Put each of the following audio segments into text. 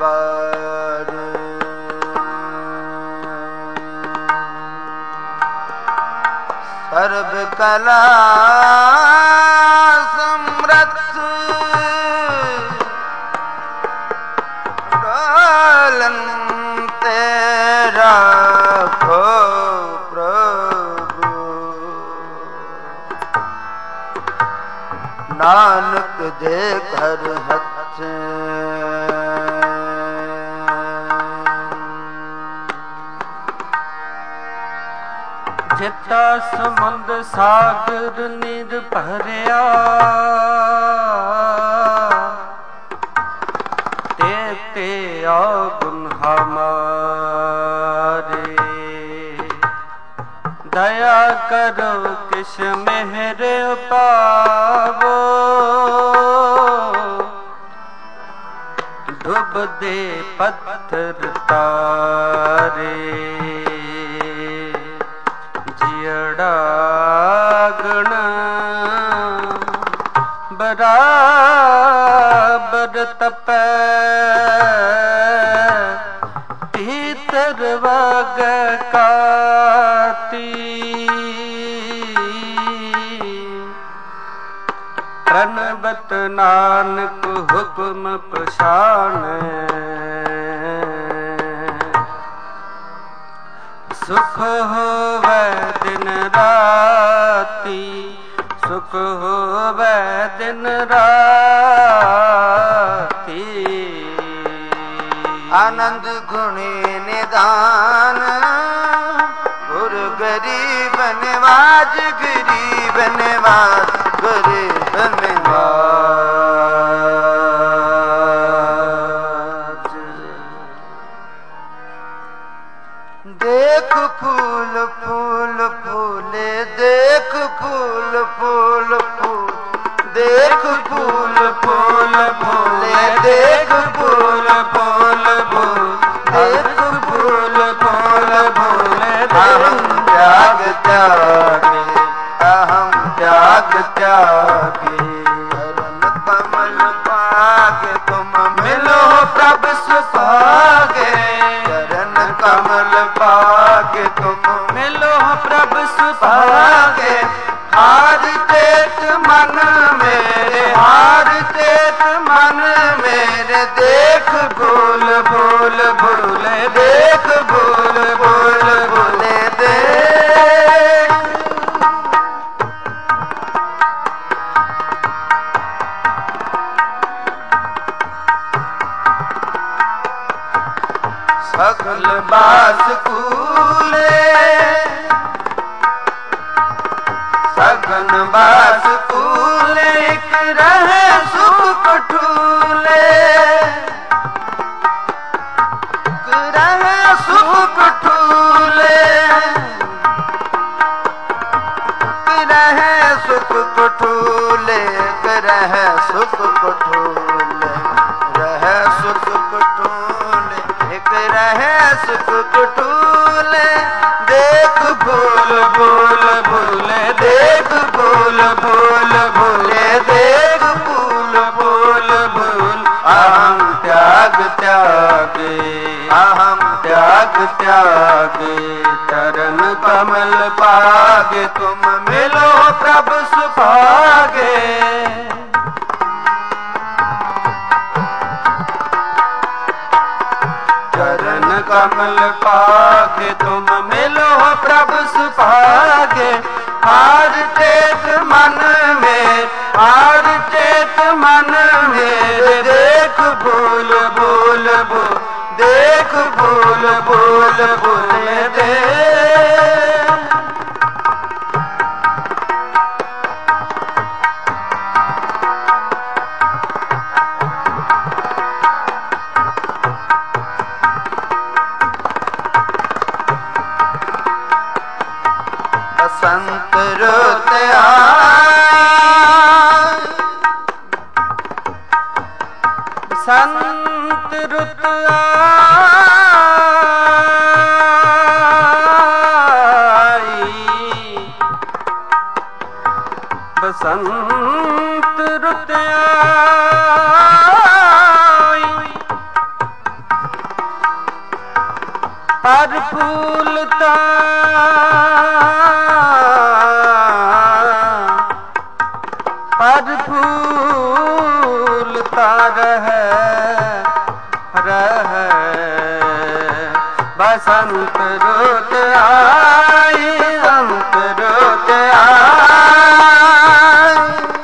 बार। सर्व कला समर्थ डालन तेरा खो प्रभु। नानक दे कर हथ जिता समुंद सागर निर भरिया ते गुण हमारे। दया करो किस मेहर पावो डूब दे पत्थर तारे। जियड़ा गण बराबर तपै भीतर वग काती। प्रणबत नानक हुक्म पछान सुख होवे दिन राती। सुख होवे दिन राती। आनंद गुणी निदान गुर गरीब निवाज। गरीब निवाज गरीब निवाज। देख फूल फूल फूले देख फूल फूल फूल। देख फूल फूल फूले देख फूल फूल फूल। देख फूल फूल फूले अहम त्याग त्यागे। अहम त्याग त्यागे। चरण कमल पागे तुम मिलो प्रभु सुभागे। चरण कमल पागे तुम मिलो प्रभु सुभागे। हार चेत मन मेरे हार चेत मन मेरे। देख भूल भूल भूले देख भूल भूल भूले देख। सकल बास कूले सगन बास कूले। एक रहे सुख ठूले। एक रहे सुख ठूले। एक रहे सुख ठूले। एक रहे सुख ठूले। रहे सुख ठूले। एक रहे सुख ठूले। देख भूल भूल भूले देख भूल भूल भूले। देख भूल भूल भूल। अहम त्याग त्यागे। अहम त्याग त्यागे। चरण कमल पागे तुम मिलो प्रभु सुभागे। चरण कमल पागे तुम मिलो प्रभु सुभागे। हार चेत मन में हार चेत मन में। देख भूल भूल भूल देख भूल भूल भूल दे। बसंत रुत बसंत रुत बसंत रुत पर फूलता रहे बसंत रुत आई, संत रुत आई।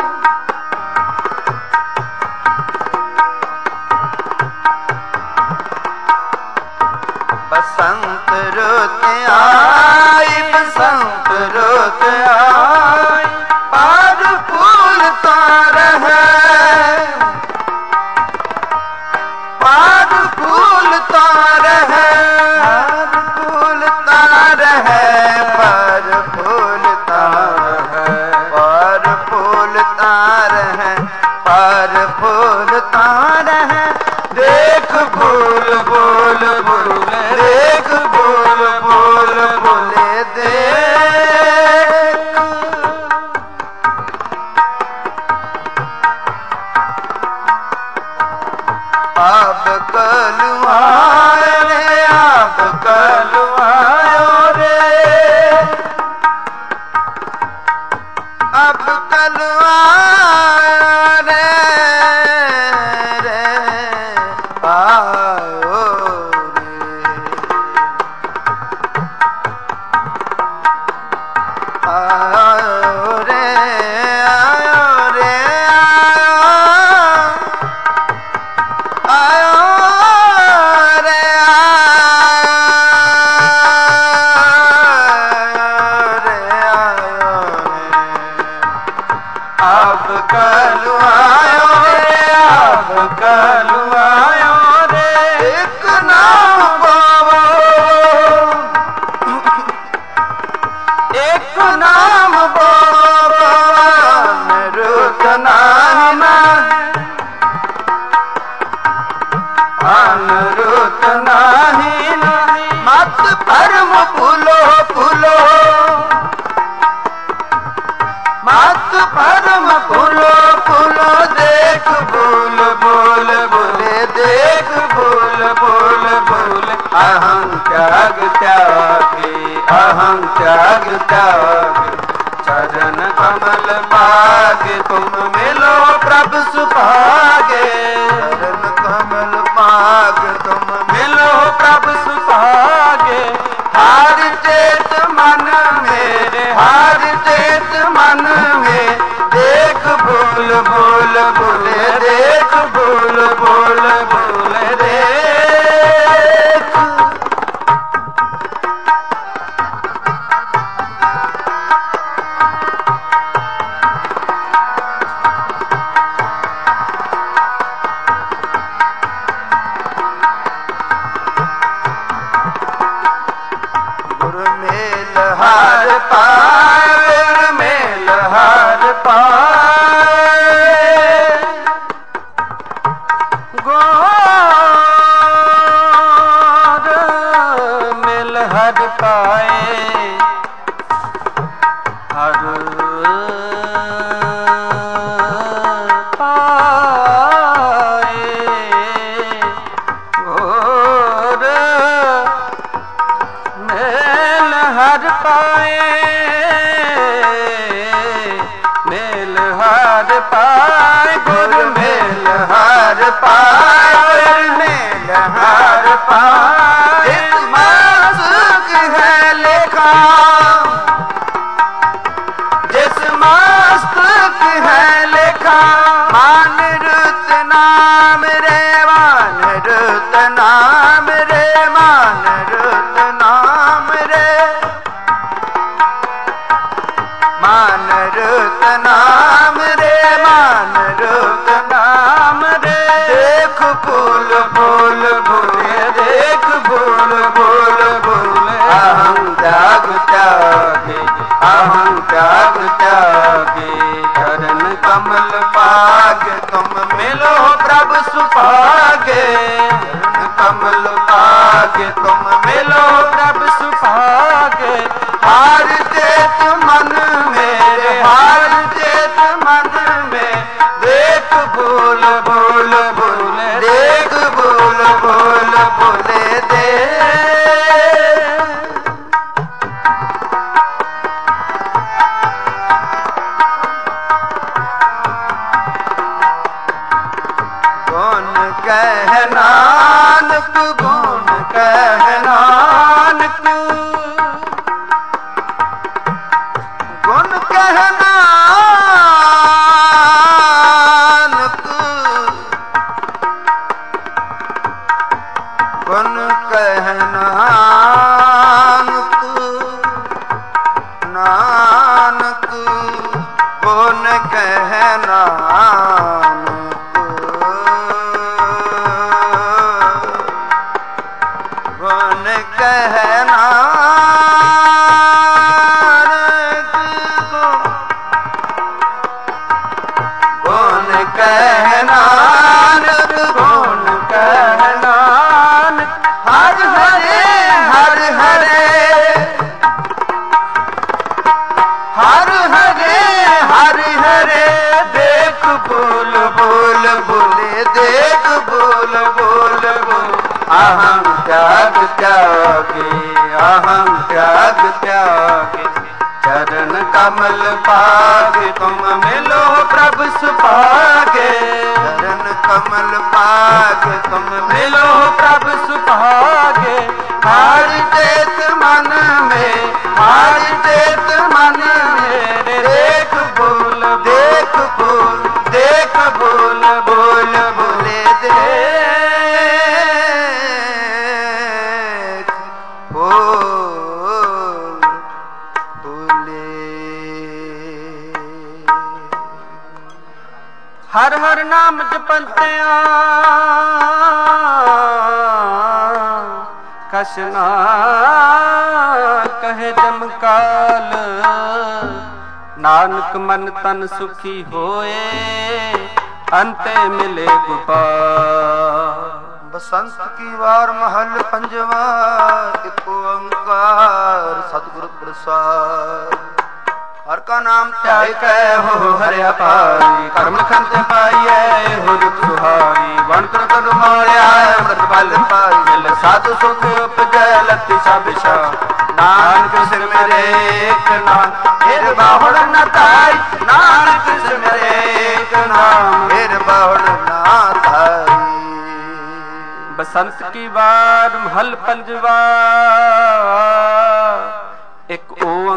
बसंत रुत आई, बसंत रुत आई, पर फूलता रहे, पर फूलता रहे, पर फूलता रहे, पर फूलता रहे, पर फूलता रहे। देख फूल बोल बोले, देख बोल बोल बोले, देख। अब कलुआए रे, अब कलुआयो रे, अब कलुआयो रे, रे आयो रे। आयो रे, आयो रे, आयो रे, आयो रे। अब कलुआयो रे, अब कलुआयो रे। एक नाम बोलो, एक नाम बोलो, अनरुत नाम, अनरुत नाही नाही। मत परम फूलो फूलो, मत परम फूलो फूलो। देख बोल बोल बोले, देख बोल बोल बोले। अहं त्याग त्यागे, अहं त्याग त्यागे, चरण कमल पागे तुम मिलो प्रभु सुभागे। चरण कमल पाग तुम मिलो प्रभु सुभागे। हार चेत मन मेरे, हार चेत मन में। देख बोल बोल बोले, देख बोल बोल बोले, देख। गुरु मेल हार पाए, मेल हार पाए, गोर मिल हर पाए, हर पाए, गोर मेल हर पाए, मेल हर पाए, गुरु मेल हर पाए, मेल हर पाए। इस मासुक है लेखा, जिस मास्तुक है लेखा। मान रुत नाम रे, मान रुत नाम रे, मान रुत नाम रे, मान रुत नाम रे, मान रुत नाम रे। देख बोल बोल बोले, देख बोल बोल बोले। अहं त्याग त्यागे, अहं त्याग त्यागे, चरण कमल पागे तुम मिलो प्रभु सुभागे। चरण कमल पागे तुम मिलो प्रभु सुभागे। हार चेत मन मेरे, हार चेत मन में। देख बोल बोल बोले, देख बोल बोल बोले, देख। ਕਹਿ ਨਾਨਕ ਗੁਣ ਕਹਿ ਨਾਨਕ ਗੁਣ ਕਹਿ ਨਾਨਕ ਨਾਨਕ ਗੁਣ ਕਹਿ ਨਾਨਕ ਗੁਣ ਕਹਿ ਨਾਨਕ ਗੁਣ ਕਹਿ ਨਾਨਕ ਗੁਣ ਕਹਿ ਨਾਨਕ ਹਰਿ ਹਰੇ ਹਰਿ ਹਰੇ ਹਰਿ ਹਰੇ ਹਰਿ ਹਰੇ ਦੇਖ ਬੋਲ ਬੋਲ ਬੋਲੇ ਦੇਖ ਬੋਲ ਬੋਲ ਬੋਲ ਅਹੰ त्याग त्यागे अहं त्याग त्यागे चरण कमल पागे तुम मिलो प्रभु सुभागे चरण कमल पागे तुम मिलो प्रभु सुभागे हार चेत मन में हार चेत मन मेरे देख बोल देख बोल बोल बोले दे ਹਰ ਹਰ ਨਾਮ ਜਪੰਤਿਆਂ ਕਛ ਨਾ ਕਹੇ ਜਮਕਾਲ ਨਾਨਕ ਮਨ ਤਨ ਸੁਖੀ ਹੋਏ ਅੰਤੇ ਮਿਲੇ ਗੋਪਾਲ। बसंत की वार महल पंजवा एक ओंकार सतगुरु प्रसाद हर का नाम त्याग कै हो हरिया पाई कर्म खंत पाइए हो दुख सुहाई वन कर माया अमृत बल पाई मिल साधु सुख उपजै लति सब नानक सिर मेरे एक नाम फिर बाहुड़ न ताई नानक सिर मेरे एक नाम फिर बाहुड़ न ताई। बसंत की बार महल पंजवा एक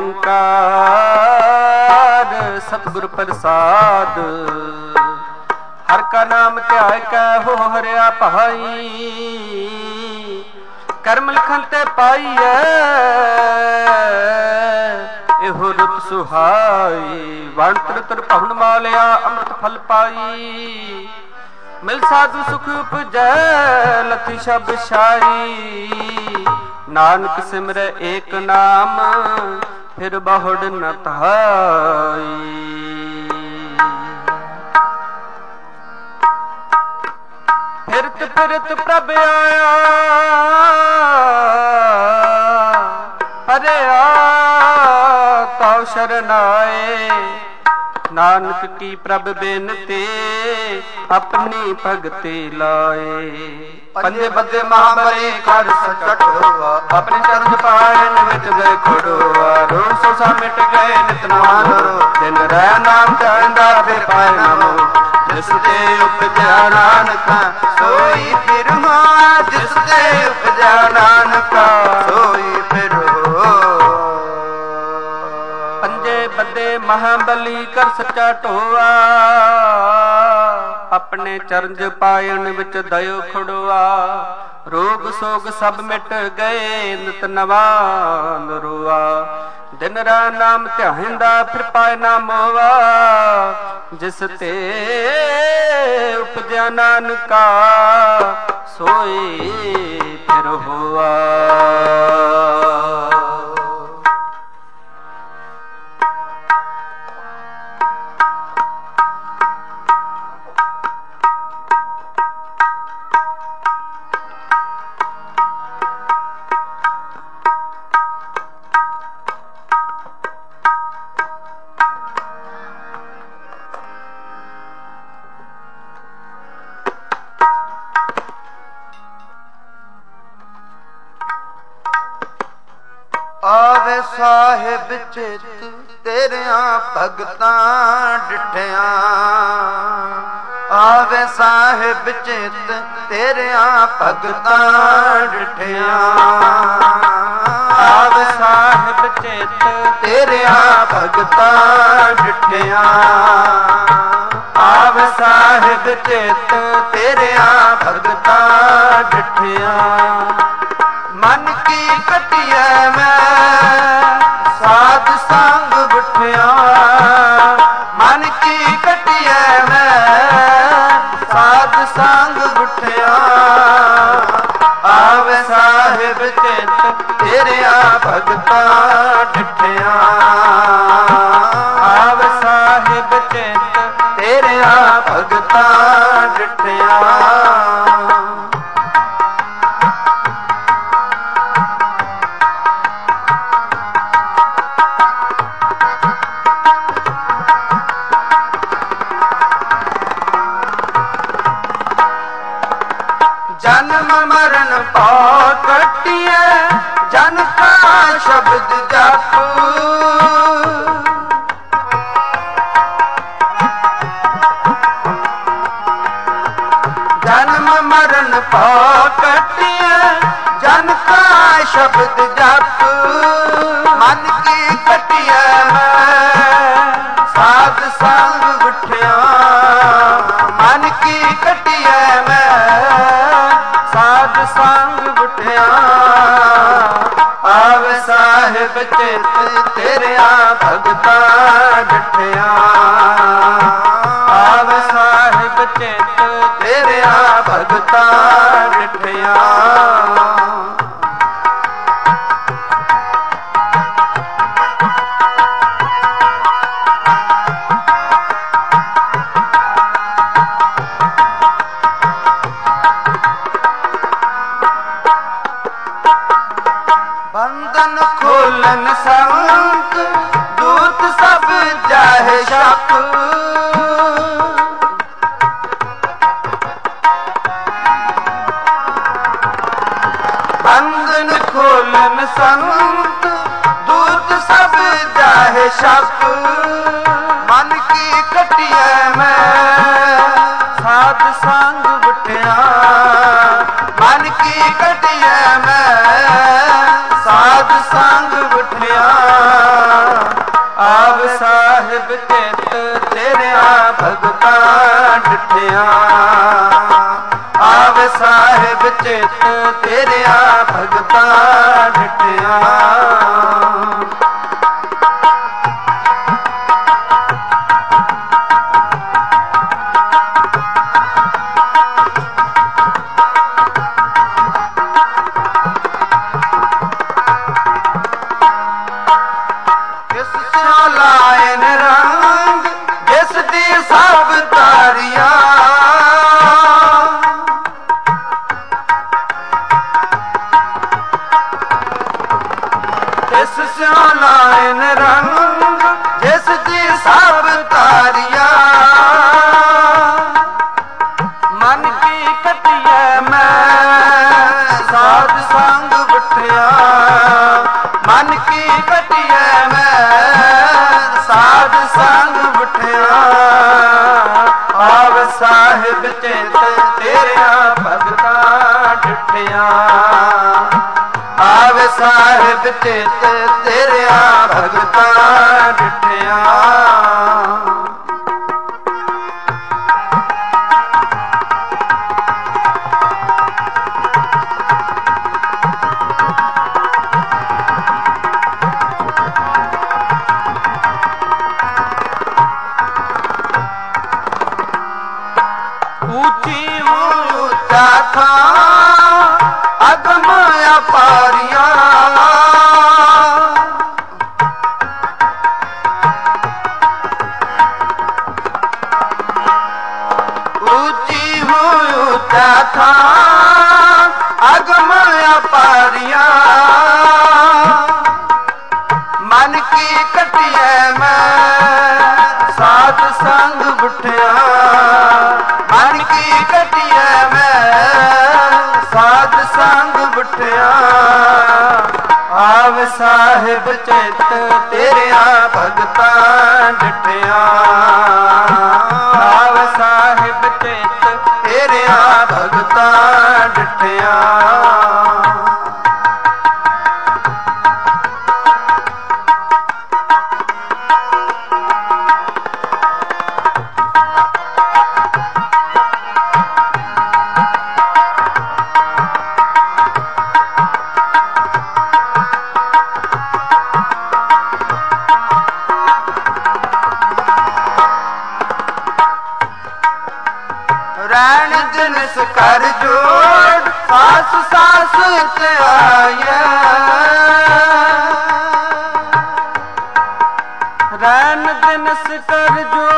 ओंकार सतगुर प्रसाद हर का नाम त्याग कै हो हरिया भाई कर्म लिखन ते पाइए एहो रुत सुहाई वन तर पहुन मालिया अमृत फल पाई मिल साधु सुख उपजै लति शब शाई नानक सिमरै एक नाम फिर बहुड़ न ताई। फिरत फिरत प्रभ आया हरे ताऊ शरण आए नानक की प्रभ बेनते अपनी भगति लाए पंजे बदे महाबली कर सचट हुआ अपने चरण पायन विच गए खड़ोआ रोग सोसा मिट गए नित नाम दिन रह नाम चंदा फिर पाए नामो जिसते उपजा नानका सोई फिर हो जिसते उपजा नानका सोई फिर हो। पंजे बदे महाबली कर सच्चा ढोआ अपने चरण पायन विच दयो खड़ोआ रोग सोग सब मिट गए नित नवा नरोआ दिन रा नाम ध्याइंदा फिर पाए ना मोआ जिस ते उपजया नानका सोई फिर होआ। आवे साहिब चित तेरिया भगतां डिठिया ਆਵੇ ਸਾਹਿਬ ਚਿਤ ਤੇਰਿਆਂ ਭਗਤਾਂ ਡਿਠਿਆ ਆਵੇ ਸਾਹਿਬ ਚਿਤ ਤੇਰਿਆਂ ਭਗਤਾਂ ਡਿਠਿਆ ਆਵੇ ਸਾਹਿਬ ਚਿਤ ਤੇਰਿਆਂ ਭਗਤਾਂ ਡਿਠਿਆ ਮਨ ਕੀ ਕਟਿਐ ਮੈਂ ਸਾਧ ਸੰਗ ਬਿਠਿਆ ਮਨ ਕੀ ਕਟਿਐ ਮੈਂ ਸਾਧ ਸੰਗ ਬਿਠਿਆ ਆਵੇ ਸਾਹਿਬ ਚਿਤ ਤੇਰਿਆਂ ਭਗਤਾਂ ਡਿਠਿਆ ਆਵੇ ਸਾਹਿਬ ਚਿਤ ਤੇਰਿਆਂ ਭਗਤਾਂ ਡਿਠਿਆ ਜਨਮ ਮਰਨ ਪਾ ਕੱਟਿਐ ਜਨ ਕਾ ਸ਼ਬਦ ਜਪੁ ਜਨਮ ਮਰਨ ਪਾ ਕੱਟਿਐ ਜਨ ਕਾ ਸ਼ਬਦ ਜਪੁ ਮਨ ਕੀ ਕਟਿਐ ਮੈਂ ਸਾਧ ਸੰਗ ਬਿਠਿਆ ਮਨ ਕੀ ਕਟਿਐ ਮੈਂ ਸਾਧ ਸੰਗ ਬਿਠਿਆ ਆਵੇ ਸਾਹਿਬ ਚਿਤ ਤੇਰਿਆਂ ਭਗਤਾਂ ਡਿਠਿਆ ਆਵੇ ਸਾਹਿਬ ਚਿਤ ਤੇਰਿਆਂ ਭਗਤਾਂ ਡਿਠਿਆ ਬੰਧਨ ਖੋਲਨ ਸੰਤ ਦੂਤ ਸਭ ਜਾਹੇ ਸ਼ਕ ਬੰਧਨ ਖੋਲਨ ਸੰਤ ਦੂਤ ਸਭ ਜਾਹੇ ਸ਼ਕ ਮਨ ਕੀ ਕਟਿਐ ਮੈਂ ਸਾਧ ਸੰਗ ਬਿਠਿਆ ਮਨ ਕੀ ਕਟਿਐ ਮੈਂ ਸਾਧ ਸੰਗ ਬਿਠਿਆ ਆਵ ਸਾਹਿਬ ਚਿਤ ਤੇਰਿਆਂ ਭਗਤਾਂ ਡਿਠਿਆ ਆਵ ਸਾਹਿਬ ਚਿਤ ਤੇਰਿਆਂ ਭਗਤਾਂ ਡਿਠਿਆ ਲਾਇਨ ਰੰਗ ਜਿਸ ਦੀ ਸਭ ਤਾਰੀਆਂ ਇਸ ਸਿਉ ਲਾਇਨ ਰੰਗ ਜਿਸ ਦੀ ਸਭ ਤਾਰੀਆਂ ਮਨ ਕੀ ਕਟਿਐ ਮੈਂ ਸਾਧ ਸੰਗ ਬਿਠਿਆ ਮਨ ਕੀ ਕਟਿਐ ਮੈਂ ਸਾਧ ਸੰਗ ਬਿਠਿਆ ਆਵ ਸਾਹਿਬ ਚਿਤ ਤੇਰਿਆਂ ਭਗਤਾਂ ਡਿਠਿਆ ਆਵ ਸਾਹਿਬ ਚਿਤ ਤੇਰਿਆਂ ਭਗਤਾਂ ਡਿਠਿਆ ਉੱਚੀ ਉੱਚਾ ਥਾਂ ਅਗਮ ਅਪਾਰੀਆਂ ਉੱਚੀ ਉੱਚਾ ਥਾਂ ਅਗਮ ਅਪਾਰੀਆਂ ਮਨ ਕੀ ਕਟਿਐ ਮੈਂ ਸਾਧ ਸੰਗ ਬਿਠਿਆ ਮਨ ਕੀ ਕਟਿਐ ਮੈਂ ਸਾਧ ਸੰਗ ਬਿਠਿਆ ਆਵ ਸਾਹਿਬ ਚਿਤ ਤੇਰਿਆਂ ਭਗਤਾਂ ਡਿਠਿਆ। ਆਵ ਸਾਹਿਬ ਚਿਤ ਤੇਰਿਆਂ ਭਗਤਾਂ ਡਿਠਿਆ। ਰੈਣ ਜਿਨਸ ਕਰ ਜੋੜ ਸਾਸ ਸਾਸ ਧਿਆਇਆ। ਰੈਣ ਜਿਨਸ ਕਰ ਜੋੜ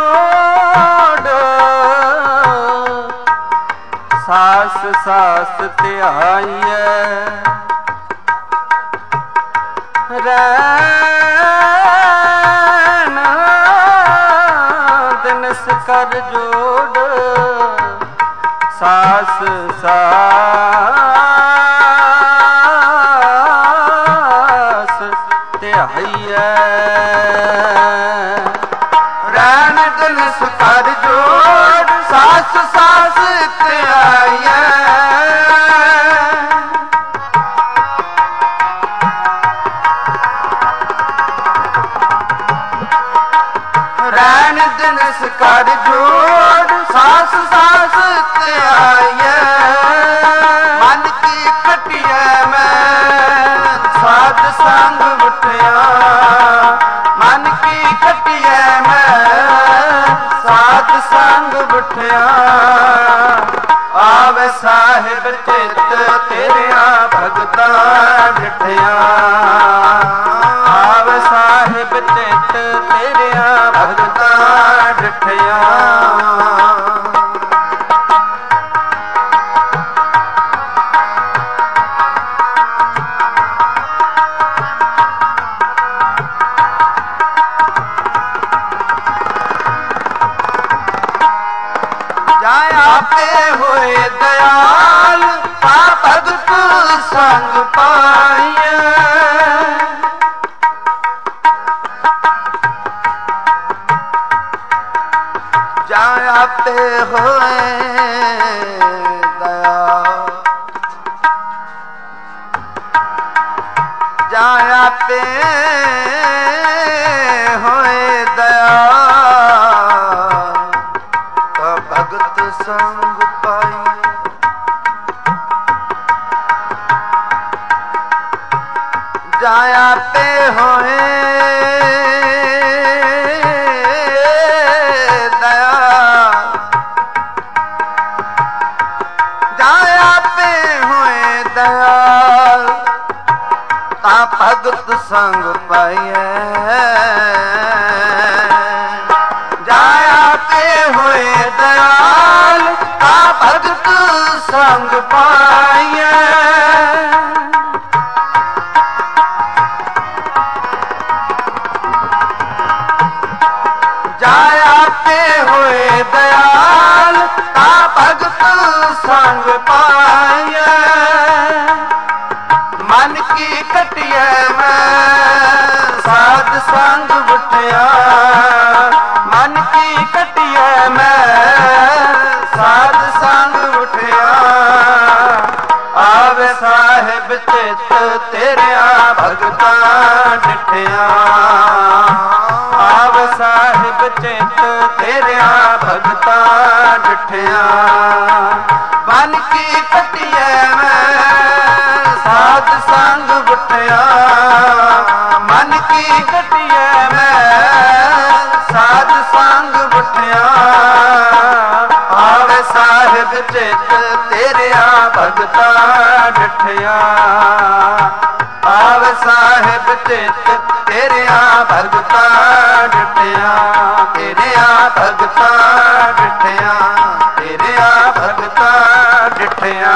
ਸਾਸ ਸਾਸ ਧਿਆਈਐ। ਰੈਣ ਦਿਨਸ ਕਰ ਜੋੜ ਸਾਸ ਸਾਸ ਧਿਆਈਐ। ਰੈਣ ਦਿਨਸ ਕਰ ਜੋੜ ਸਾਸ ਸਾਸ ਧਿਆਇਆ। ਰੈਣ ਦਿਨਸ ਕਰ ਜੋੜ ਸਾਸ ਸਾਸ ਧਿਆਇਆ। ਮਨ ਕੀ ਕਟਿਐ ਮੈਂ ਸਾਧ ਸੰਗ ਉਠਿਆ। ਮਨ ਕੀ ਕਟਿਐ ਮੈਂ ਸਾਧ ਸੰਗ ਉਠਿਆ। ਆਵੇ ਸਾਹਿਬ ਚਿਤ ਤੇਰਿਆਂ ਭਗਤਾਂ ਡਿਠਿਆ। ਆਵ ਸਾਹਿਬ ਚਿਤ ਤੇਰਿਆਂ ਭਗਤਾਂ ਡਿਠਿਆ। ਜਾਂ ਆਪੇ ਹੋਏ ਦਇਆਲ ਆ ਭਗਤ ਸੰਗ ਪਾਈਐ। ਜਾਂ ਆਪੇ ਹੋਏ ਦਇਆਲ ਜਾਂ ਆਪੇ ਹੋਏ ਦਇਆਲ ਤਾਂ ਭਗਤ ਸੰਗ ਪਾਈਐ। ਜਾਂ ਆਪੇ ਹੋਏ ਦਇਆਲ ਜਾਂ ਆਪੇ ਹੋਏ ਦਇਆਲ ਤਾਂ ਭਗਤ ਸੰਗ ਪਾਈਐ। ਜਾਂ ਆਪੇ ਹੋਏ ਦਇਆਲ ਤਾਂ ਭਗਤ ਸੰਗ ਪਾਈਐ। ਜਾਂ ਆਪੇ ਹੋਏ ਦਇਆਲ ਤਾਂ ਭਗਤ ਸੰਗ ਪਾਈਐ। ਮਨ ਕੀ ਕਟਿਐ ਮੈਂ ਸਾਧ ਸੰਗ ਉਠਿਆ। ਮਨ ਕੀ ਕਟਿਐ ਮੈਂ ਸਾਧ ਸੰਗ ਉਠਿਆ। ਆਵੇ ਸਾਹਿਬ ਚਿਤ ਤੇਰਿਆਂ ਭਗਤਾਂ ਡਿਠਿਆ। ਆਵ ਸਾਹਿਬ ਚਿਤ ਤੇਰਿਆਂ ਭਗਤਾਂ ਡਿਠਿਆ। ਮਨ ਕੀ ਕਟਿਐ ਮੈਂ ਸਾਧ ਸੰਗ ਉਠਿਆ। ਮਨ ਕੀ ਕਟਿਐ ਮੈਂ ਸਾਧ ਸੰਗ ਉਠਿਆ। ਆਵੇ ਸਾਹਿਬ ਚਿਤ ਤੇਰਿਆਂ ਭਗਤਾਂ ਡਿਠਿਆ। ਆਵੇ ਸਾਹਿਬ ਚਿਤ ਤੇਰਿਆਂ ਭਗਤਾਂ ਡਿਠਿਆ। ਤੇਰਿਆਂ ਭਗਤਾਂ ਡਿਠਿਆ। ਤੇਰਿਆਂ ਭਗਤਾਂ ਡਿਠਿਆ।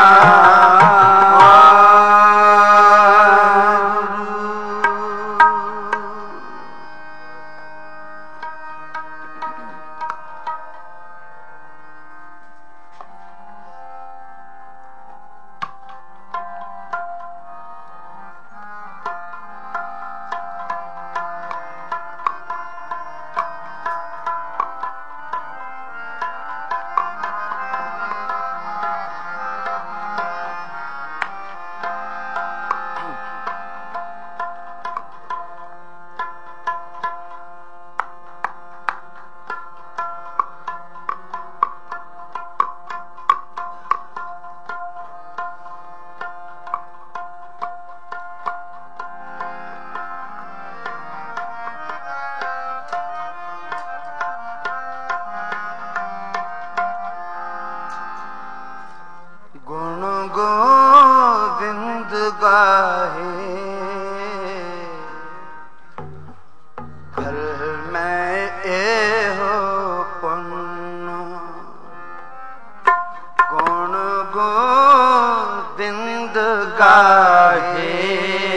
ਗਾਹੇ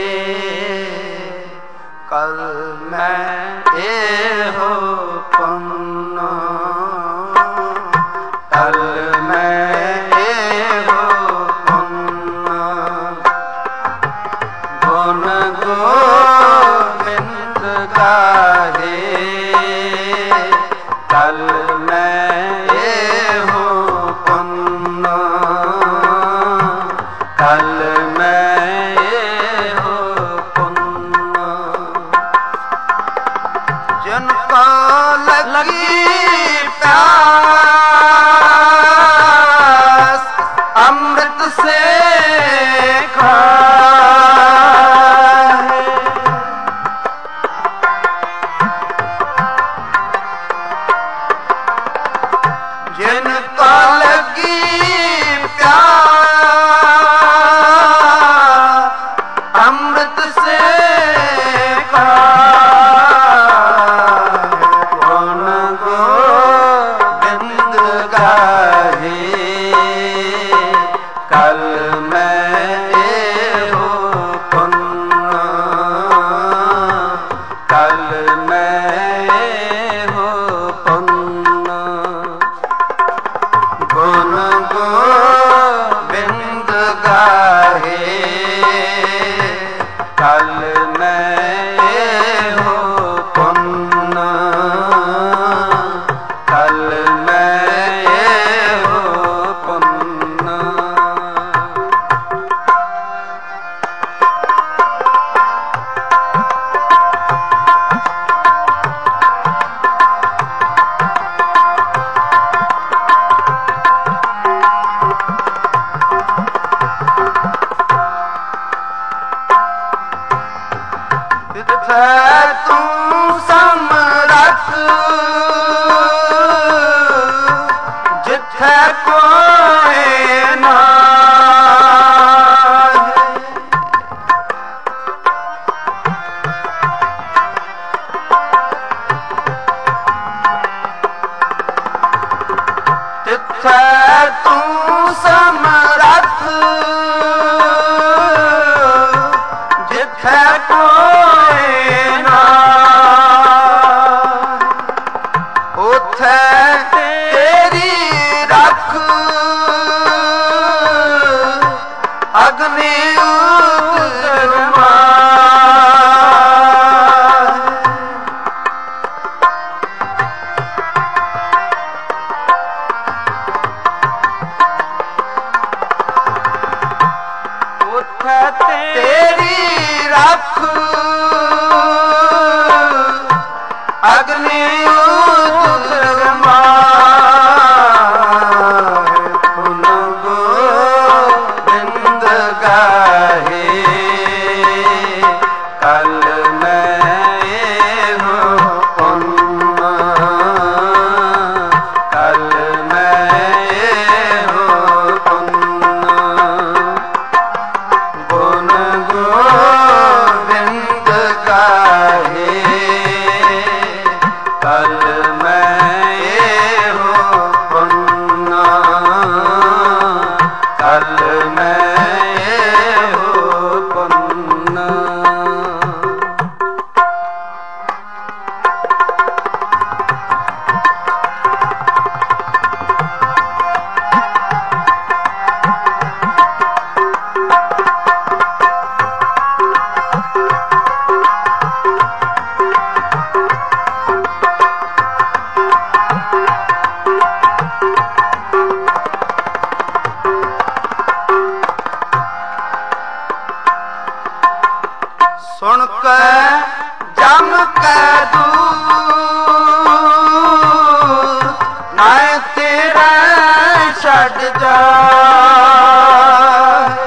ਕਲ ਮੈਂ ਇਹੋ ਪੁੰਨ ਕਲ ਮੈਂ ਇਹੋ ਪੁੰਨ ਗੁਣ ਗੋਬਿੰਦ ਗਾਹੇ ਕਲ ਮੈਂ ਇਹੋ ਪੁੰਨ ਕਲ ਮੈਂ ਇਹੋ ਪੁੰਨ ਜਨ ਕਾ ਲੱਗੀ ਪਿਆਸ ਅੰਮ੍ਰਿਤ ਸੇ ਖਾਏ ਜਿਨ ਕਾ ਲੱਗੀ ਪਿਆਸ ਅੰਮ੍ਰਿਤ ਸੇ ਖਾਏ ਗੁਣ ਗੋਬਿੰਦ ਗਾਹੇ ਕਲ ਮੈਂ ਇਹੋ ਪੁੰਨ ਕਲ ਮੈਂ ਇਹੋ ਪੁੰਨ ਗੁਣ ਗੋਬਿੰਦ ਗਾਹੇ ਕਲ ਮੈਂ ਇਹੋ ਪੁੰਨ ਕਲ ਮੈਂ ਇਹੋ ਪੁੰਨ ਜਿੱਥੈ ਤੂੰ ਸਮਰੱਥ ਜਿੱਥੈ ਕੋਈ ਨਾਹੀ ਜਿੱਥੈ ਤੂੰ ਸਮਰੱਥ ਜਿੱਥੈ ਕੋਈ ਨਾਹੀ ਉਥੈ ਤੇਰੀ ਰੱਖ ਅਗਨੀ ਉਦਰ ਮਾਹੀ ਉਥੈ ਤੇਰੀ ਰੱਖ ਅਗਨੀ ਉਦਰ ਮਾਹੀ ਗੁਣ ਗੋਬਿੰਦ ਗਾਹੇ ਕਲ ਮੈਂ ਇਹੋ ਪੁੰਨ ਕਲ ਮੈਂ ਇਹੋ ਪੁੰਨ ਗੁਣ ਗੋਬਿੰਦ ਗਾਹੇ ਕਲ ਮੈਂ ਇਹੋ ਪੁੰਨ ਕਲ ਮੈਂ ਇਹੋ ਪੁੰਨ ਸੁਣ ਕੇ ਜਮ ਕੇ ਦੂਰ ਨਾਏ ਤੇਰੇ ਛੱਡ ਜਾਏ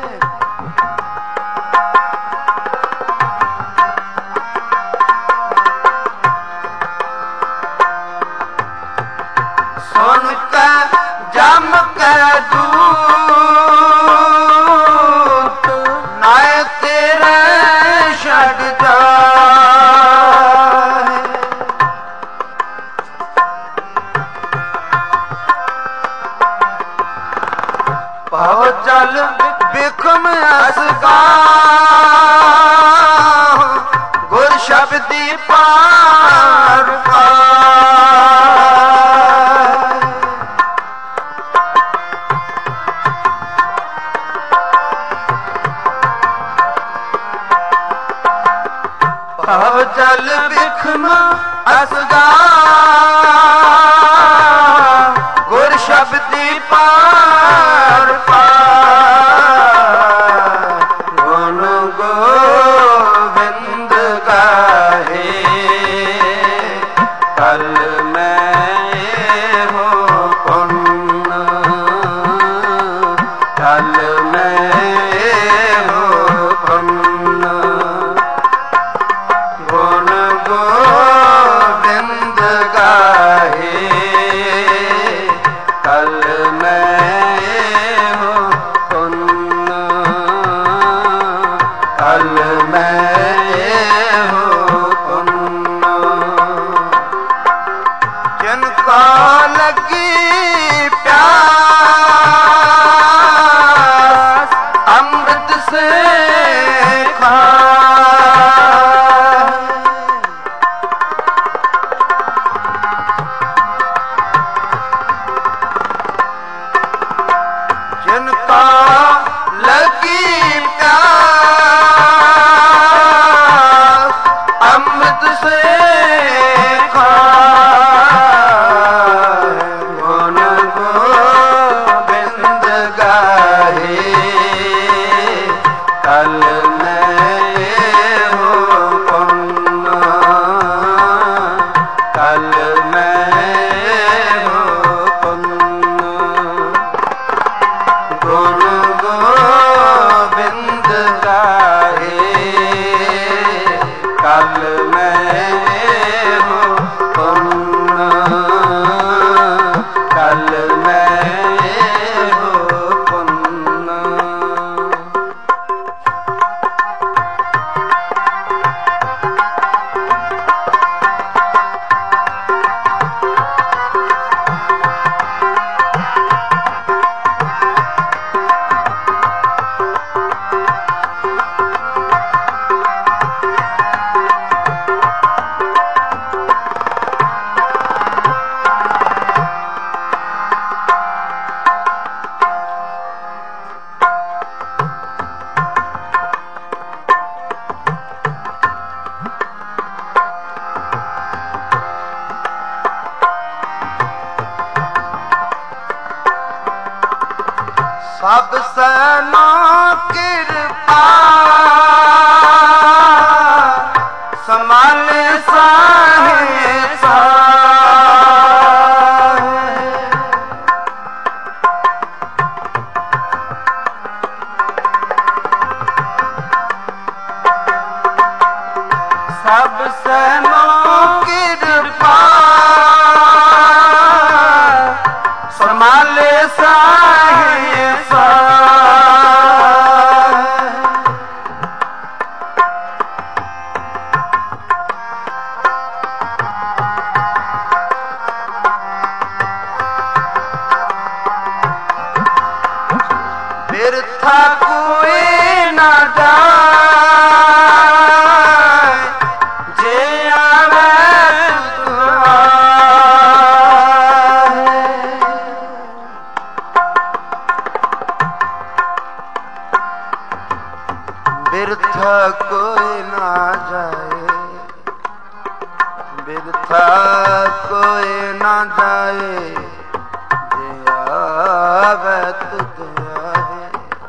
ਸੁਣ ਕੇ ਜਮ ਕੇ ਦੂਤ ਨਾਏ ਤੇਰੇ ਛੱਡ ਜਾਏ ਭਵ ਜਲ ਅਸਗਾ ਗੁਰ ਸ਼ਬਦੀ ਪਾਰ ਭਵ ਜਲ ਬਿਖਮ ਅਸਗਾ ਗੁਰ ਸ਼ਬਦੀ ਪਾਰ ਗੁਣ ਗੋਬਿੰਦ ਗਾਹੇ ਕਲ ਮੈਂ ਹੋ ਪੁੰਨ ਕਲ ਮੈਂ ਹੋ ਪੁੰਨ ਗੁਣ ਗੋਬਿੰਦ ਗਾਹੇ ਕਲ ਮੈਂ ਹੋ ਪੁੰਨ ਕਲ ਮੈਂ ਹੋ ਪੁੰਨ ਜਿਨ ਕਾ ਲੱਗੀ ਪਿਆਸ ਅੰਮ੍ਰਿਤ ਸੇ ਸਭ ਸਨਾ ਕਿਰਪਾ ਸਮਾਲੇ ਸਾਹੇ ਸਭ ਸਨਾ ਕਿਰਪਾ ਸਮਾਲੇ ਸਾਹੇ ਬਿਰਥਾ ਕੋਈ ਨਾ ਜਾਏ ਜੇ ਆਵੇ ਬਿਰਥਾ ਕੋਈ ਨਾ ਜਾਏ ਬਿਰਥਾ ਕੋਈ ਨਾ ਜਾਏ ਜੇ ਆਵੇ ਤੁਧ ਆਏ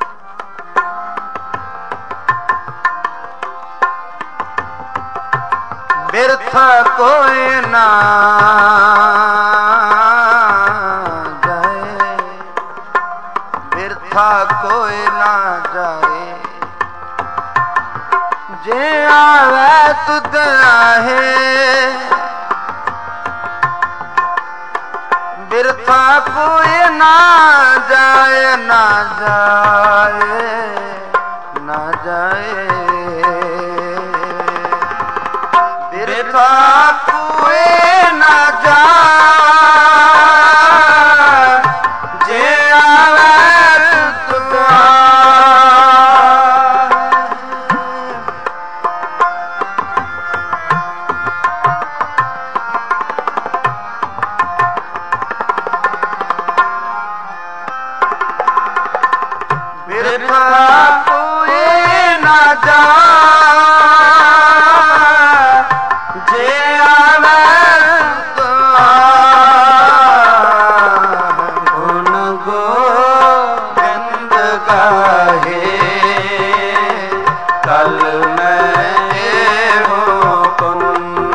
ਬਿਰਥਾ ਕੋਈ ਨਾ ਜਾਏ ਬਿਰਥਾ ਕੋਈ ਨਾ ਜਾਏ ਜੇ ਆਵੇ ਤੁਧ ਆਏ ਬਿਰਥਾ ਕੋਈ ਨਾ ਜਾਏ ਨਾ ਜਾਏ ਨਾ ਜਾਏ ਬਿਰਥਾ ਕੋਈ ਨਾ ਜਾਏ ਜੇ ਆਵੇ ਤੁਧ ਆਏ ਗਾਹੇ ਕਲ ਮੈਂ ਇਹੋ ਪੁੰਨ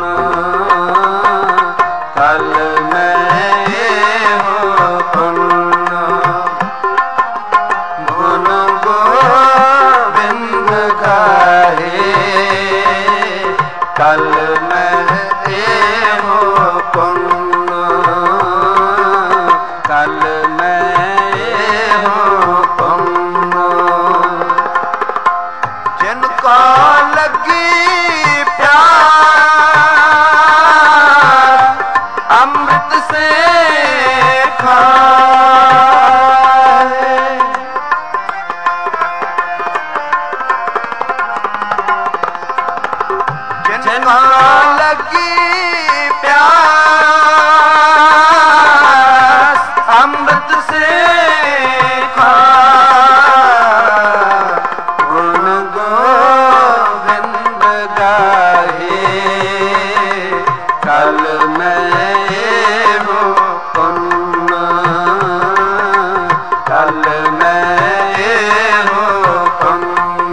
ਕਲ ਮੈਂ ਇਹੋ ਪੁੰਨ ਗੁਣ ਗੋਬਿੰਦ ਗਾਹੇ ਕਲ ਮੈਂ ਇਹੋ ਪੁੰਨ ਕਲ ਮੈਂ ਇਹੋ ਪੁੰਨ ਜਿਨ ਕਾ ਲੱਗੀ ਪਿਆਰ ਅੰਮ੍ਰਿਤ ਸੇ ਖਾਏ ਜਿਨ ਕਾ ਲੱਗੀ ਪਿਆਰ ਅੰਮ੍ਰਿਤ ਸੇ ਖਾਏ ਗੁਣ ਗੋਬਿੰਦ ਗਾਏ ਕਲ ਮੈਂ ਇਹੋ ਪੁੰਨ ਕਲ ਮੈਂ ਇਹੋ ਪੁੰਨ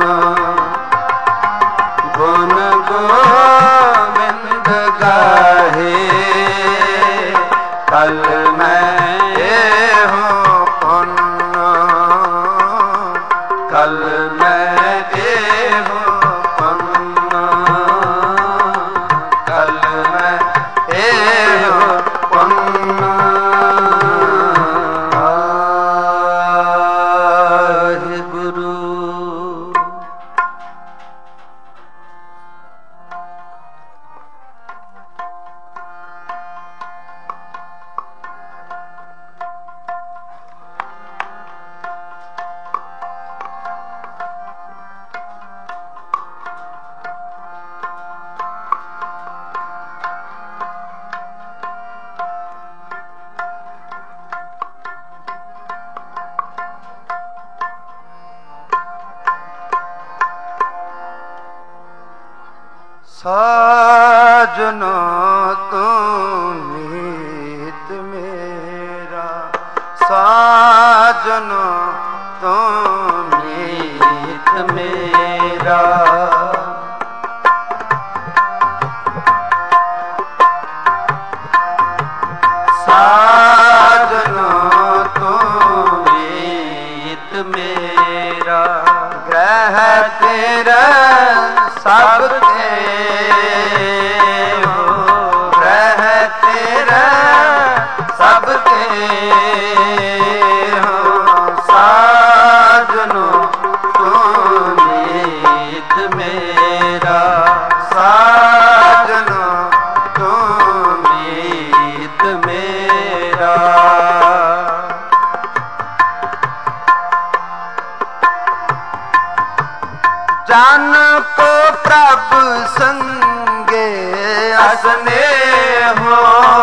ਗੁਣ ਗੋਬਿੰਦ ਗਾਏ ਕਲ ਮੈਂ ਇਹੋ ਪੁੰਨ ਕਲ ਮੈਂ ਇਹੋ ਪੁੰਨ ਕਲ ਮੈਂ ਇਹੋ ਪੁੰਨ ਵਾਹਿਗੁਰੂ ਸਾਜਨ ਤੂੰ ਮੀਤ ਮੇਰਾ ਸਾਜਨ ਤੂੰ ਮੀਤ ਮੇਰਾ ਸਾਜਨ ਤੂੰ ਮੀਤ ਮੇਰਾ ਗ੍ਰਹਿ ਤੇਰਾ ਸਭ ਤੇ ਹੋ ਗ੍ਰਹਿ ਤੇਰਾ ਸਭ ਤੇ ਹੋ ਸਾਜਨੋ ਤੂੰ ਮੀਤ ਮੇਰਾ ਸਾਜਨੋ ਤੂੰ ਮੀਤ ਮੇਰਾ ਜਨ ਕੋ ਪ੍ਰਭ ਸੰਗੇ ਅਸਨੇ ਹੋ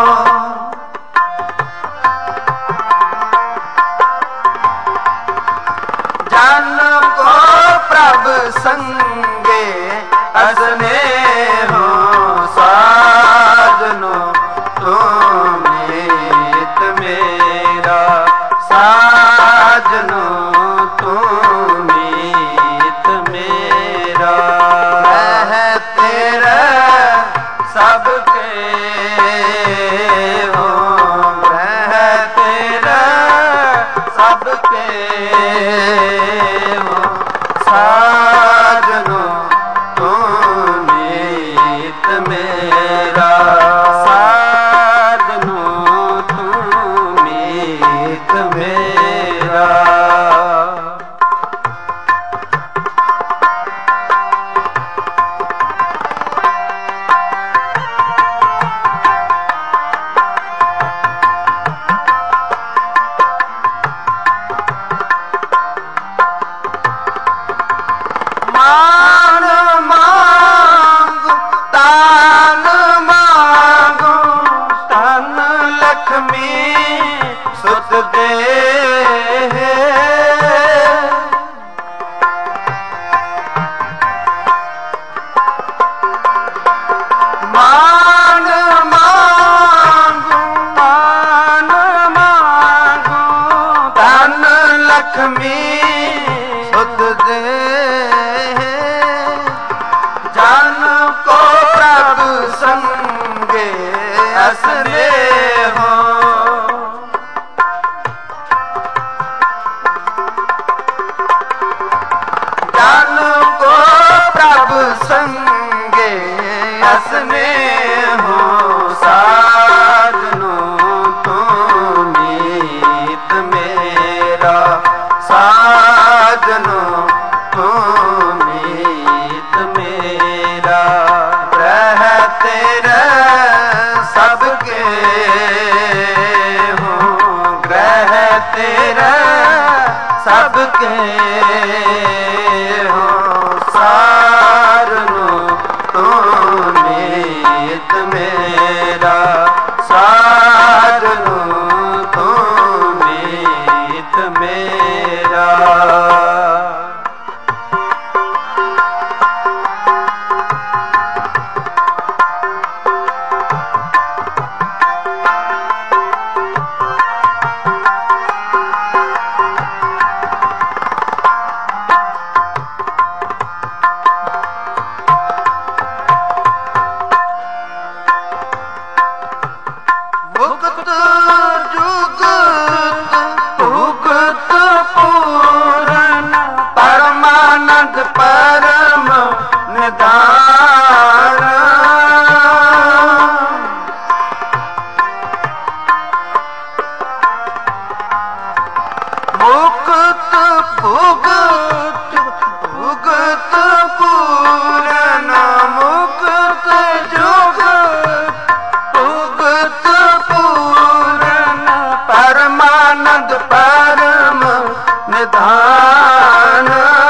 ਜਨ ਕੋ ਪ੍ਰਭ ਸੰਗੇ ਅਸਨੇ ਹੋ ਸਾਜਨੋ ਤੂੰ ਮੀਤ ਮੇਰਾ ਸਾਜਨੋ ਤੂੰ ਮੀਤ ਮੇਰਾ ਮੈਂ ਤੇਰਾ ਸਭ ਕੇ ਹੋ ਮੈਂ ਤੇਰਾ ਸਭ ਕੇ ਹੋ ਸਾਜਨੋ ਤੂੰ ਮੀਤ ਮੇਰਾ ਸਾਜਨੋ ਤੂੰ ਮੀਤ ਮੇਰਾ ਮਾਨ ਮੰਗ ਤਾਨ ਮੰਗੋ ਧਨ ਲਖਮੀ ਸੁਤ ਦੇ ਮਾਨ ਮੰਗੋ ਮਾਨ ਮੰਗੋ ਧਨ ਲਖਮੀ ਪ੍ਰਭ ਸੰਗੇ ਅਸਨੇ ਹੋ ਸਾਜਨੋ ਤੂੰ ਮੀਤ ਮੇਰਾ ਸਾਜਨੋ ਤੂੰ ਮੀਤ ਮੇਰਾ ਗ੍ਰਹਿ ਤੇਰੇ ਸਭ ਕੇ ਹੋ ਗ੍ਰਹਿ ਤੇਰੇ ਸਭ ਕੇ ਹੋ ਸਾਰਨੋ ਤੂੰ ਮੀਤ ਮੇਰਾ ਸਾਰਨੋ ਤੂੰ ਮੀਤ ਮੇਰਾ ਪਰਮ ਨਿਦਾਨ ਮੁਕਤ ਭੁਗਤ ਭੁਗਤ ਪੂਰਨ ਮੁਕਤ ਜੁਗਤ ਭੁਗਤ ਪੂਰਨ ਪਰਮਾਨੰਦ ਪਰਮ ਨਿਦਾਨ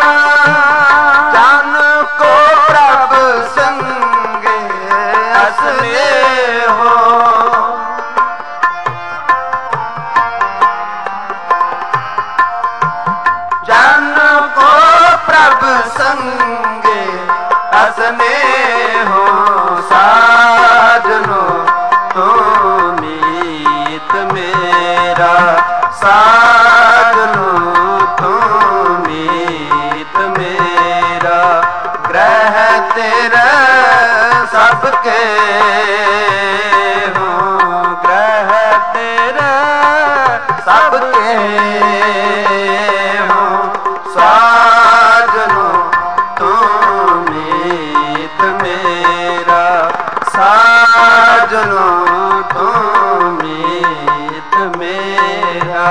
ਸੰਗੇ ਅਸਨੇ ਹੋ ਸਾਜਨੋ ਤੂੰ ਮੀਤ ਮੇਰਾ ਸਾਜਨੋ ਤੂੰ ਮੀਤ ਮੇਰਾ ਗ੍ਰਹਿ ਤੇਰਾ ਸਭ ਕੇ ਹੋ ਗ੍ਰਹਿ ਤੇਰਾ ਸਭ ਕੇ ਹੋ ਸਾਜਨੋ ਤੂੰ ਮੀਤ ਮੇਰਾ ਸਾਜਨੋ ਤੂੰ ਮੀਤ ਮੇਰਾ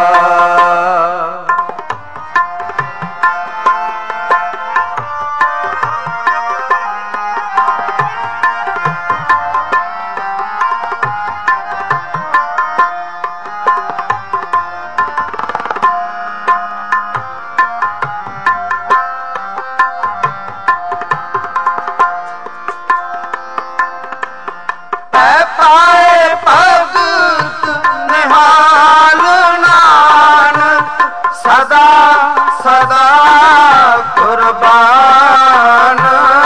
ਪਾਏ ਭਗਤ ਨਿਹਾਲ ਨਾਨਕ ਸਦਾ ਸਦਾ ਕੁਰਬਾਨ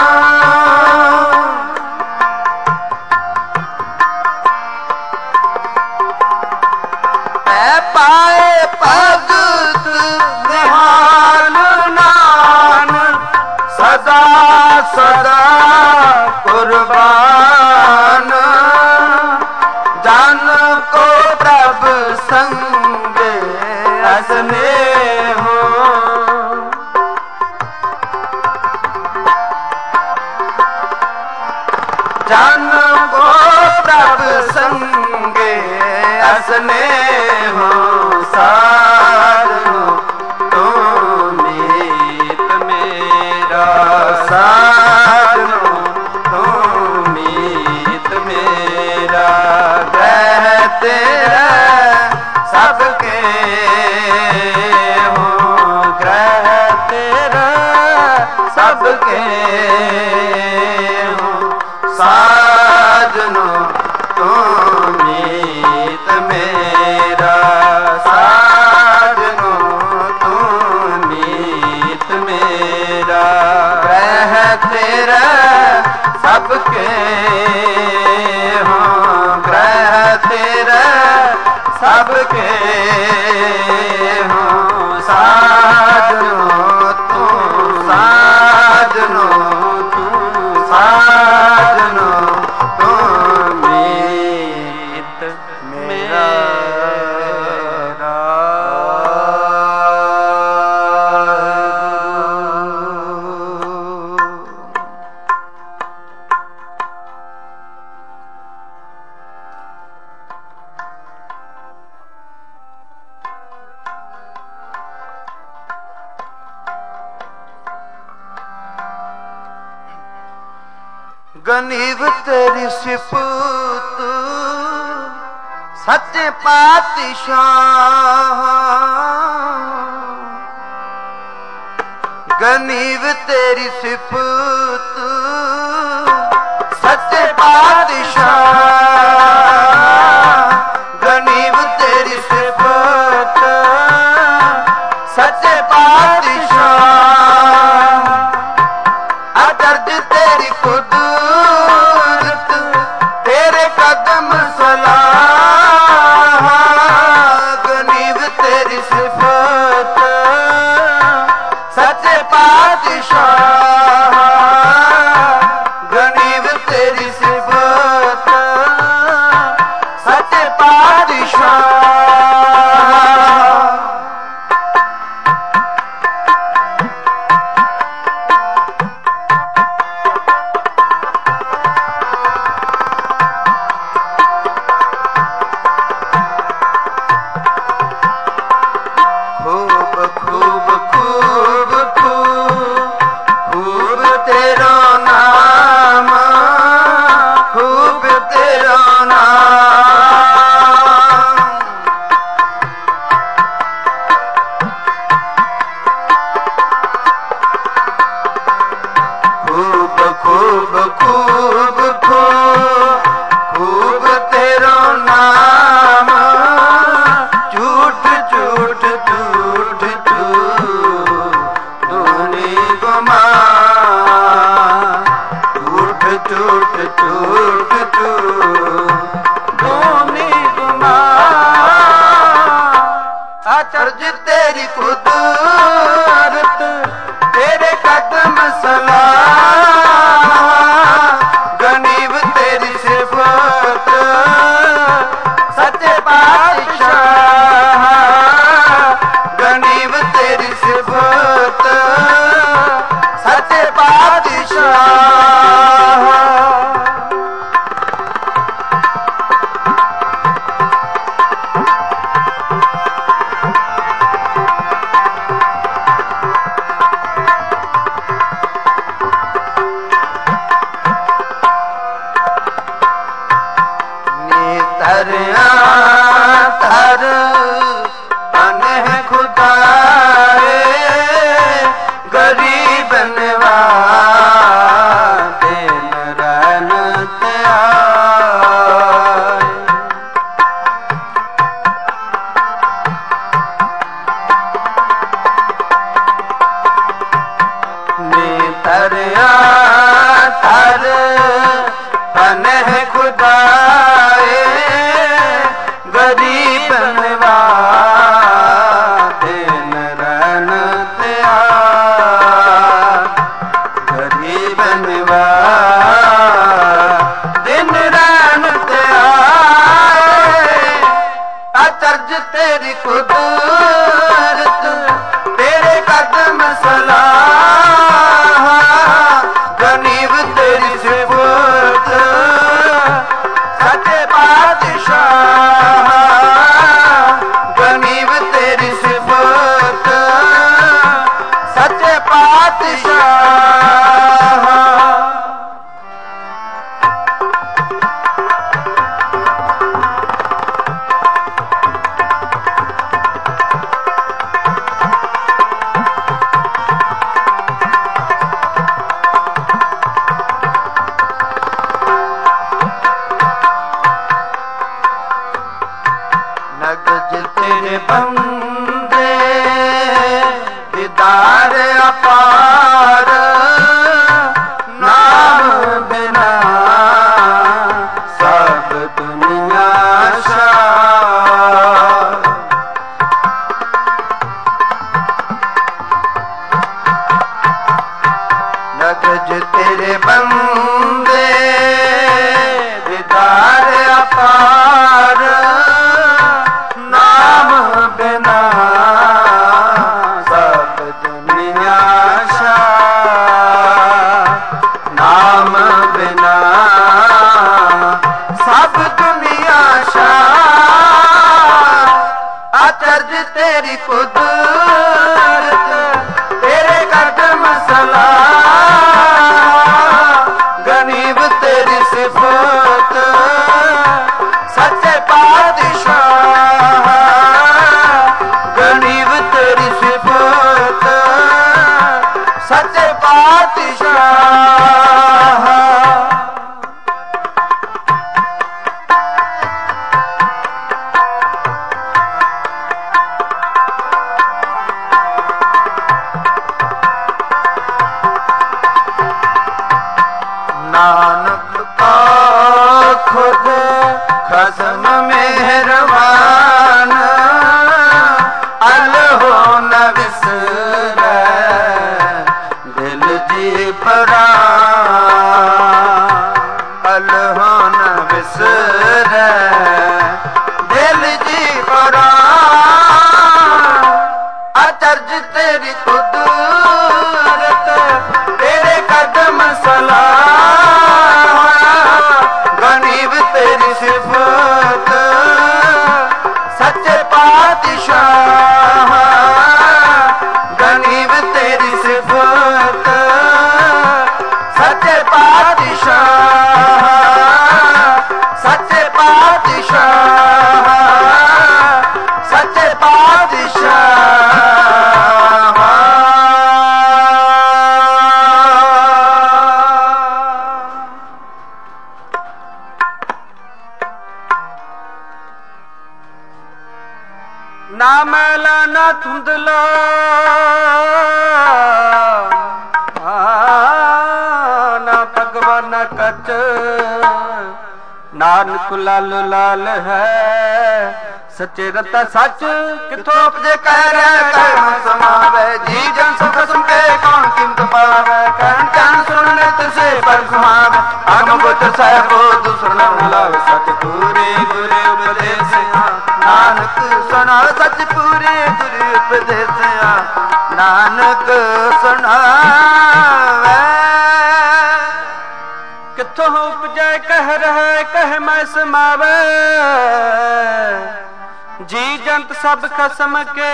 ਪਾਏ ਭਗਤ ਨਿਹਾਲ ਨਾਨਕ ਸਦਾ ਸਦਾ ਕੁਰਬਾਨ ਜਨ ਕੋ ਪ੍ਰਭ ਸੰਗੇ ਅਸਨੇ ਹੋ ਜਨ ਕੋ ਪ੍ਰਭ ਸੰਗੇ ਅਸਨੇ ਹੋ ਸਾਜਨੋ ਤੂੰ ਮੀਤ ਮੇਰਾ ਸਾਜਨੋ ਤੂੰ ਮੀਤ ਮੇਰਾ ਗ੍ਰਹਿ ਤੇਰਾ ਸਭ ਕੇ ਹੋ ਗ੍ਰਹਿ ਤੇਰਾ ਸਭ ਕੇ ਹੋ ਸਾਜਨੋ ਤੂੰ ਮੀਤ ਮੇਰਾ ਸਾਜਨੋ ਤੂੰ ਮੀਤ ਮੇਰਾ ਗ੍ਰਹਿ ਤੇਰਾ ਸਭ ਕੇ ਹੋ ਗ੍ਰਹਿ ਤੇਰਾ ਸਭ ਕੇ ਹੋ ਸਾਜਨੋ ਤੂੰ ਸਾਜਨੋ ਤੂੰ ਸਾਜਨੋ ਤੂੰ ਮੀਤ ਮੇਰਾ ਗਨੀਵ ਤੇਰੀ ਸਿਫਤ ਸੱਚੇ ਪਾਤਸ਼ਾਹ ਗਨੀਵ ਤੇਰੀ ਸਿਫਤ ਸੱਚੇ ਪਾਤਸ਼ਾਹ ਗਨੀਵ ਤੇਰੀ ਸਿਫਤ ਸੱਚੇ ਪਾਤਸ਼ਾਹ ਅਦਰਜ ਤੇਰੀ ਕੁਦਰਤ ਤੇਰੇ ਕਦਮ ਸਲਾਮ ਗਨੀਵ ਤੇਰੀ ਸਿਫਤ ਸੱਚੇ ਪਾਤਸ਼ਾਹ ਗਨੀਵ ਤੇਰੀ ਸਿਫਤ ਸੱਚੇ ਪਾਤਸ਼ਾਹ ਅਚਰਜ ਤੇਰੀ ਕੁਦਰਤ ਤੇਰੇ ਕਦਮ ਸਲਾਮ ਗਨੀਵ ਤੇਰੀ ਸਿਫਤ ਸੱਚੇ ਪਾਤਸ਼ਾਹ ਗਨੀਵ ਤੇਰੀ ਸਿਫਤ ਸੱਚੇ ਪਾਤਸ਼ਾਹ ਧਰ ਅਨਹ ਖੁਦਾਏ ਗਰੀਬ ਨਵਾਜ਼ੇ ਨਰਨ ਧਿਆਏ ਨੇ ਧਰਿਆ ਧਰ ਅਨਹ ਖੁਦਾਏ ਗਰੀਬ ਨਵਾਜ਼ੇ ਨਰਨ ਧਿਆਏ ਗਰੀਬ ਨਵਾਜ਼ੇ ਨਰਨ ਧਿਆਏ ਅਚਰਜ ਤੇਰੀ ਕੁਦਰਤ ਤੇਰੇ ਕਦਮ ਸਲਾਮ ਗਨੀਵ ਤੇਰੀ ਸਿਫਤ ਸੱਚੇ ਪਾਤਸ਼ਾਹ ਗਨੀਵ ਤੇਰੀ ਸਿਫਤ ਸੱਚੇ ਪਾਤਸ਼ਾਹ ਨਗਜ ਤੇਰੇ ਬੰਦੇ ਦੀਦਾਰ ਅਪਾਰ ਨਾਮ ਬਿਨਾ ਸਭ ਦੁਨੀਆ ਸ਼ਾਰ ਨਗਜ ਤੇਰੇ ਬੰਦੇ ਦੀਦਾਰ ਅਪਾਰ ਨਾਮ ਬਿਨਾ ਸਭ ਦੁਨੀਆ ਸ਼ਾਰ ਨਾਮ ਬਿਨਾ ਸਭ ਦੁਨੀਆ ਸ਼ਾਰ ਅਚਰਜ ਤੇਰੀ ਕੁਦਰਤ ਤੇਰੇ ਕਦਮ ਸਲਾਮ ਪਾਤਸ਼ਾਹ। ਨਾਨਕ ਕਾ ਖੁਦ ਖਸਮ ਮਿਹਰਬਾਨ, ਅਲਹੋ ਨ ਵਿਸਰੈ ਦਿਲ ਜੀ ਪ੍ਰਾਨ, ਅਲਹੋ ਨ ਵਿਸਰੈ ਦਿਲ ਜੀ ਪ੍ਰਾਨ। ਅਚਰਜ ਤੇਰੀ ਕੁਦਰਤ, ਤੇਰੇ ਕਦਮ ਸਲਾਮ, ਗਨੀਬ ਤੇਰੀ ਸਿਫਤ ਸੱਚੇ ਪਾਤਸ਼ਾਹ, ਗਨੀਬ ਤੇਰੀ ਸਿਫਤ ਸੱਚੇ ਪਾਤਸ਼ਾਹ, ਸੱਚੇ ਪਾਤਸ਼ਾਹ, ਸੱਚੇ ਪਾਤਸ਼ਾਹ। ਨਾ ਮੈਲਾ ਨਾ ਧੁੰਦਲਾ, ਨਾ ਭਗਵਾਨ ਕੱਚ, ਨਾਨਕ ਲਾਲ ਲਾਲ ਹੈ ਸੱਚੇ ਰਤਾ ਸੱਚ। ਕਿਥੋਂ ਉਪਜੇ ਕਹਿ ਰਹਿ ਕਹਿ ਨ ਸਮਾਵੇ, ਜੀ ਜਨ ਸੁਖ ਸੁਮਕੇ ਕੌਣ ਕੀਮਤ ਪਾਵੇ। ਕਹਿਣ ਕਹਿਣ ਸੁਣਨ ਤਿਸੇ ਪਰ ਸੁਹਾਵੇ, ਅਗਮ ਗੋਚਰ ਸਾਹਿਬ ਦੂਸਰ ਨ ਲਾਵੇ। ਸੱਚ ਪੂਰੇ ਗੁਰੇ ਉਪਦੇਸਿਆ, ਨਾਨਕ ਸੁਣਾ ਸੱਚ ਪੂਰੇ ਗੁਰੂ ਉਪਦੇਸਿਆ, ਨਾਨਕ ਸੁਣਾਵੇ। ਕਿੱਥੋਂ ਉਪਜੈ ਕਹਿ ਰਹਿ ਕਹਿ ਮੈਂ ਸਮਾਵੇ, ਜੀ ਜੰਤ ਸਭ ਖਸਮ ਕੇ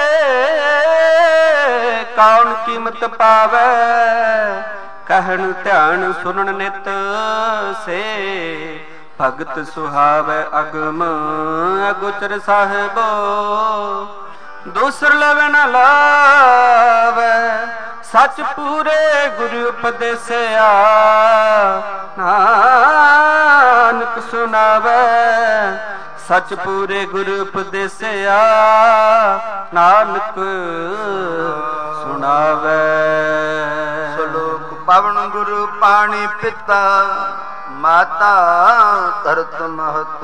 ਕੌਣ ਕੀਮਤ ਪਾਵੇ। ਕਹਿਣ ਧਿਆਨ ਸੁਣਨ ਨਿਤ ਸੇ ਭਗਤ ਸੁਹਾਵੇ, ਅਗਮ ਅਗੋਚਰ ਸਾਹਿਬੋ ਦੂਸਰ ਲਵੇ ਨ ਲਾਵੇ। ਸੱਚ ਪੂਰੇ ਗੁਰੂ ਉਪਦੇਸਿਆ, ਨਾਨਕ ਸੁਣਾਵੇ। ਸੱਚ ਪੂਰੇ ਗੁਰੂ ਉਪਦੇਸਿਆ, ਨਾਨਕ ਸੁਣਾਵੇ। ਸ਼ਲੋਕ ਪਵਨ ਗੁਰੂ ਪਾਣੀ ਪਿਤਾ, ਮਾਤਾ ਧਰਤ ਮਹਤ।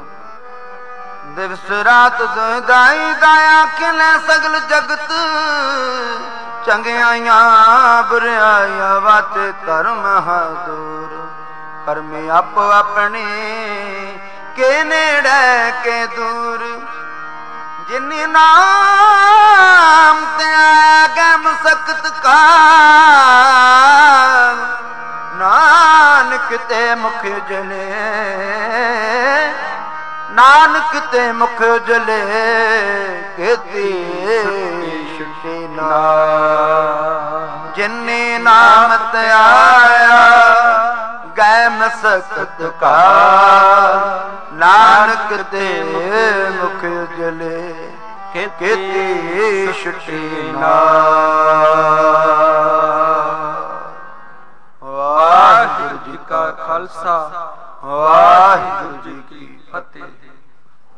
ਦਿਵਸ ਰਾਤ ਦਾਈ ਦਾਇਆ ਖਿਲੇ ਸਗਲ ਜਗਤ। ਚੰਗਿਆਈਆਂ ਬੁਰਿਆਈਆਂ ਵਾਤੇ ਧਰਮ ਦੂਰ। ਕਰਮੀ ਆਪੋ ਆਪਣੇ ਕੇ ਨੇੜੇ ਕੇ ਦੂਰ। ਜਿਨੀ ਨਾਮ ਤੇ ਗਮ ਸਖਤ ਕਾ, ਨਾਨਕ ਤੇ ਮੁਖ ਜਲੇ, ਨਾਨਕ ਤੇ ਮੁਖ ਜਲੇ। ਕੀਤੀ ਛੁੱਟੀ ਨਾ ਜਿਨੀ ਨਾਮ ਤੇ ਆਇਆ, ਗੈ ਮਸਕਤ ਕਾ, ਨਾਨਕ ਤੇ ਮੁਖ ਜਲੇ। ਕੀਤੀ ਛੁੱਟੀ ਨਾ। ਵਾਹਿਗੁਰੂ ਜੀ ਕਾ ਖਾਲਸਾ, ਵਾਹਿਗੁਰੂ ਜੀ